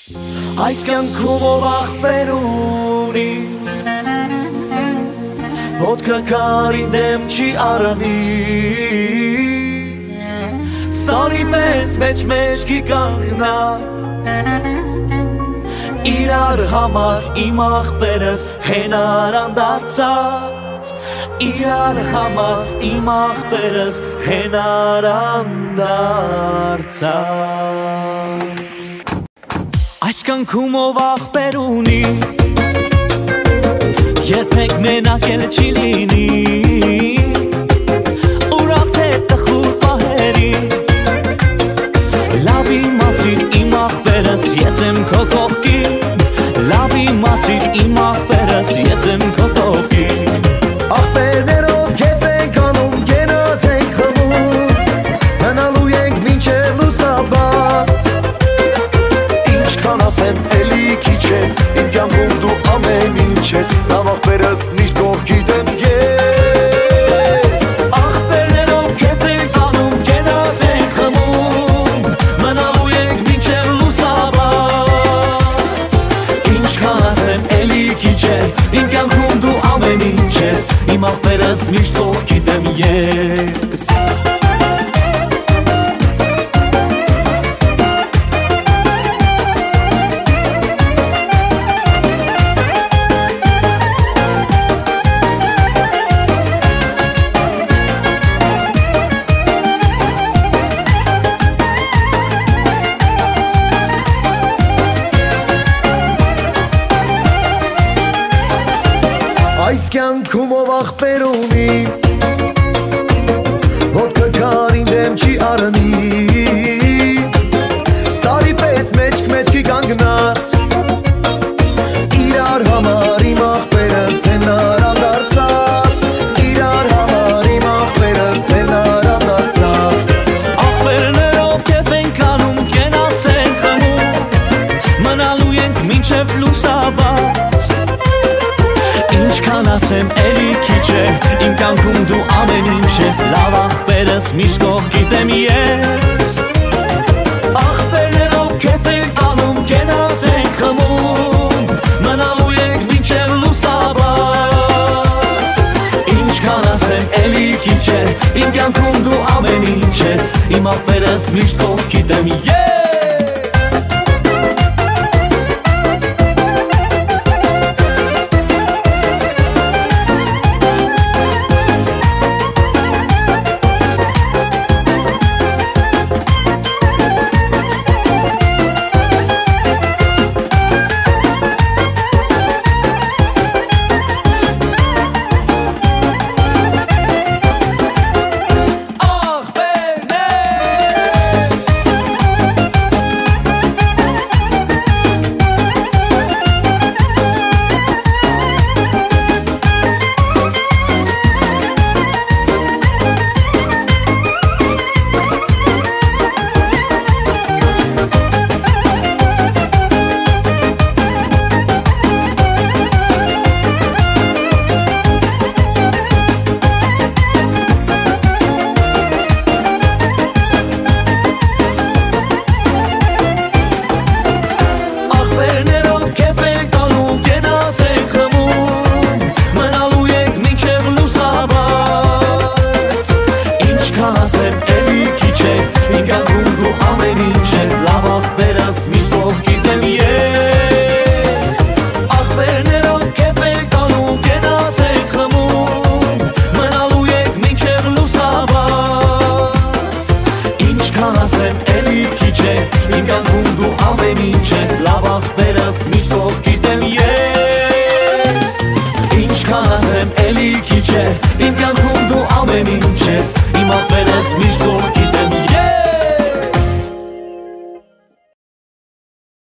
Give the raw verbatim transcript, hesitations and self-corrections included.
Այս կյանքում ով ախպեր ունի, ոտքը քարին դեմ չի առնի, սարի պես մեջ մեջքի կանգնած, իրար համար իմ ախպերս հենարան դարձած, իրար համար իմ ախպերս հենարան դարձած։ Այս կյանքում ով ախպեր ունի, երբեք մենակ էլ չի լինի, ուրախ թե տխուր պահերին, լավ իմացիր իմ ախպերս ես եմ քո կողքին, լավ իմացիր իմ ախպերս ես եմ քո կողքին։ Ախպերներով քեֆ ենք անում, գնաց ենք խմում, մնալու ենք մինչև լուսաբաց, ինչքան ասեմ էլի քիչ է, իմ կյանքում դու ամեն ինչ ես, լավ ախպերս միշտ կողքիդ եմ ես։ Ախպերներով քեֆ ենք անում, գնաց ենք խմում, մնալու ենք մինչև լուսաբաց, ինչքան ասեմ էլի քիչ է, իմ կյանքում դու ամեն ինչ ես, իմ ախպերս միշտ կողքիդ եմ ես։ Այս կյանքում ով ախպեր ունի, ոտքը քարին դեմ չի առնի, սարի պես մեջք մեջքի կանգնած, իրար համար իմ ախպերս հենարան դարձած, իրար համար իմ ախպերս հենարան դարձած։ Ախպերներով քեֆ ենք անում, գնաց ենք խմում, մնալու ենք մինչև լուսաբաց, ինչքան ասեմ էլի քիչ է, իմ կյանքում դու ամեն ինչ ես, լավ ախպերս միշտ կողքիդ եմ ես։ Ախպերներով քեֆ ենք անում, գնաց ենք խմում, մնալու ենք մինչև լուսաբաց, ինչքան ասեմ էլի քիչ է, իմ կյանքում դու ամեն ինչ ես, իմ ախպերս միշտ կողքիդ եմ ես։ Ինչքան ասեմ էլի քիչ է, իմ կյանքում դու ամեն ինչ ես, լավ ախպերս